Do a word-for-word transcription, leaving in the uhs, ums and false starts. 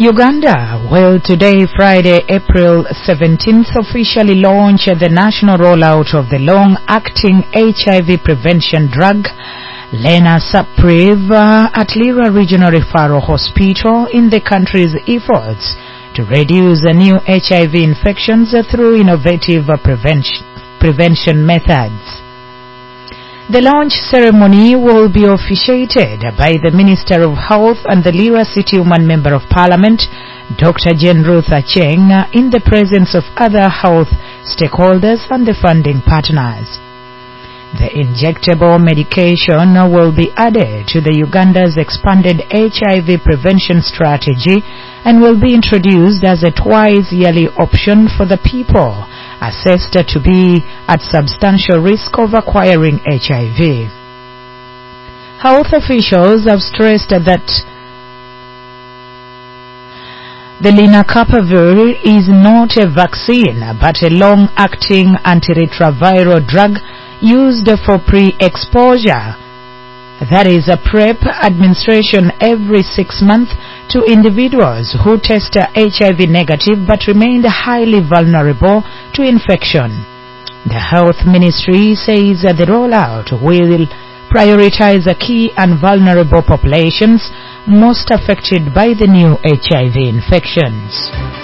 Uganda will today, Friday, April seventeenth, officially launch the national rollout of the long-acting H I V prevention drug Lenacapavir at Lira Regional Referral Hospital in the country's efforts to reduce new H I V infections through innovative prevention, prevention methods. The launch ceremony will be officiated by the Minister of Health and the Lira City Woman Member of Parliament, Doctor Jane Ruth Acheng, in the presence of other health stakeholders and the funding partners. The injectable medication will be added to the Uganda's expanded H I V prevention strategy and will be introduced as a twice-yearly option for the people assessed to be at substantial risk of acquiring H I V. Health officials have stressed that the Lenacapavir is not a vaccine but a long-acting antiretroviral drug used for pre-exposure, that is a PrEP administration every six months to individuals who test H I V negative but remained highly vulnerable to infection. The Health Ministry says that the rollout will prioritize key and vulnerable populations most affected by the new H I V infections.